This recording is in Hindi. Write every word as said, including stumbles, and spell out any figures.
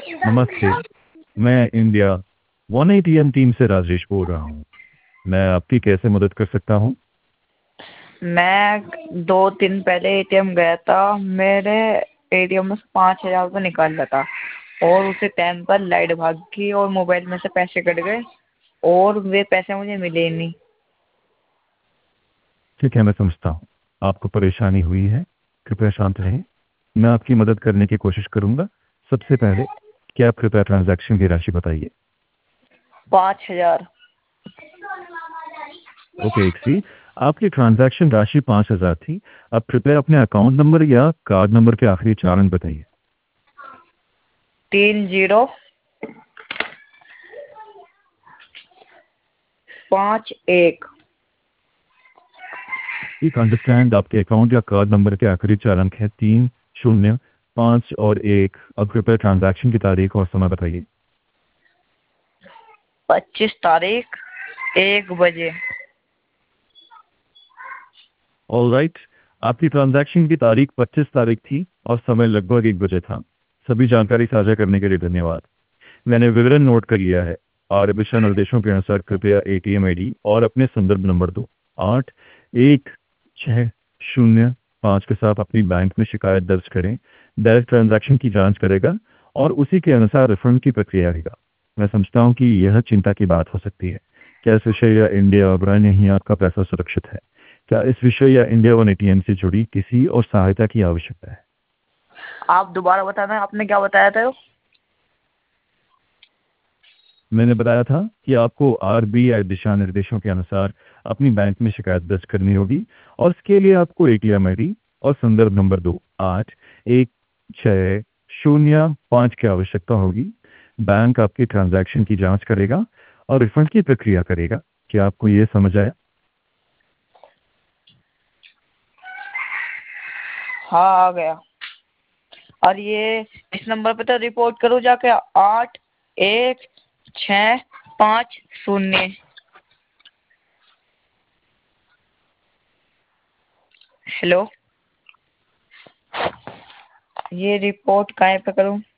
नमस्ते। मैं इंडिया वन एटीएम टीम से राजेश बोल रहा हूँ। मैं आपकी कैसे मदद कर सकता हूँ? मैं दो दिन पहले एटीएम गया था। मेरे एटीएम में से पाँच हजार रुपये निकाल रहा था और उसी टाइम पर लाइट भाग गई और मोबाइल में से पैसे कट गए और वे पैसे मुझे मिले ही नहीं। ठीक है, मैं समझता हूँ आपको परेशानी हुई है। कृपया शांत रहें, मैं आपकी मदद करने की कोशिश करूंगा। सबसे पहले क्या आप कृपया ट्रांजैक्शन की राशि बताइए? पाँच हजार। ओके, एक सी आपकी ट्रांजैक्शन राशि पाँच हजार थी। अब कृपया अपने अकाउंट नंबर या कार्ड नंबर के आखिरी चार अंक बताइए। तीन जीरो पाँच एक। ठीक, अंडरस्टैंड। आपके अकाउंट या कार्ड नंबर के आखिरी चार अंक है तीन शून्य पाँच और एक। अब कृपया ट्रांजैक्शन की तारीख और समय बताइए। पच्चीस तारीख एक बजे। ऑल राइट, आपकी ट्रांजैक्शन की तारीख पच्चीस तारीख थी और समय लगभग एक बजे था। सभी जानकारी साझा करने के लिए धन्यवाद। मैंने विवरण नोट कर लिया है और दिशा निर्देशों के अनुसार कृपया एटीएम आईडी और अपने संदर्भ नंबर दो आठ एक छः शून्य पाँच के साथ अपनी बैंक में शिकायत दर्ज करें। डायरेक्ट ट्रांजैक्शन की जांच करेगा और उसी के अनुसार रिफंड की प्रक्रिया रहेगा। मैं समझता हूँ कि यह चिंता की बात हो सकती है। क्या इस विषय या इंडिया और ब्रांड यहीं आपका पैसा सुरक्षित है? क्या इस विषय या इंडिया वन एटीएम से जुड़ी किसी और सहायता की आवश्यकता है? आप दोबारा बताना, आपने क्या बताया था? मैंने बताया था कि आपको आरबीआई दिशा निर्देशों के अनुसार अपनी बैंक में शिकायत दर्ज करनी होगी और इसके लिए आपको एटीएम आईडी और संदर्भ नंबर दो आठ एक छः शून्य पाँच की आवश्यकता होगी। बैंक आपकी ट्रांजैक्शन की जांच करेगा और रिफंड की प्रक्रिया करेगा। क्या आपको ये समझ आया? हाँ, आ गया। और ये इस नंबर पे तो रिपोर्ट करूँ जाके? आठ एक छः पाँच शून्य। हेलो, ये रिपोर्ट कहाँ पे करूँ?